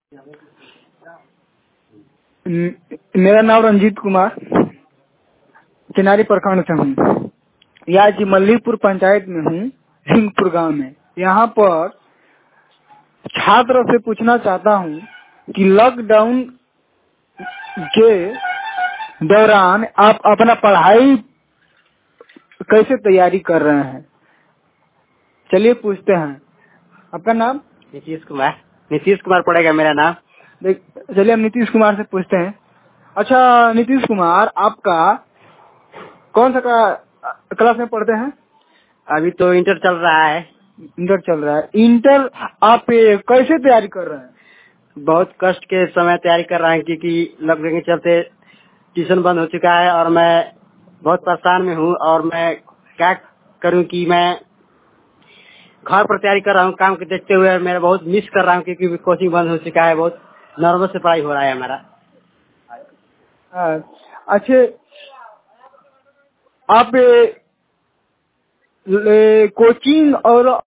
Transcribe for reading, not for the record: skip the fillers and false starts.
मेरा नाम रंजीत कुमार चिनारी प्रखंड से हूँ। यहाँ जी मल्लीपुर पंचायत में हूँ, हिंगपुर गांव में। यहाँ पर छात्र से पूछना चाहता हूँ कि लॉकडाउन के दौरान आप अपना पढ़ाई कैसे तैयारी कर रहे हैं। चलिए पूछते हैं, आपका नाम? नीतीश कुमार। नीतीश कुमार पड़ेगा मेरा नाम। चलिए हम नीतीश कुमार से पूछते हैं। अच्छा नीतीश कुमार, आपका कौन सा क्लास में पढ़ते हैं? अभी तो इंटर चल रहा है। इंटर चल रहा है। इंटर आप कैसे तैयारी कर रहे हैं? बहुत कष्ट के समय तैयारी कर रहा है, क्योंकि लॉकडाउन के चलते ट्यूशन बंद हो चुका है और मैं बहुत परेशान में हूँ। और मैं क्या करूँ कि मैं घर पर तैयारी कर रहा हूँ काम को देखते हुए। मैं बहुत मिस कर रहा हूँ क्योंकि कोचिंग बंद हो चुका है। बहुत नर्वस से पढ़ाई हो रहा है हमारा। अच्छा, आप कोचिंग और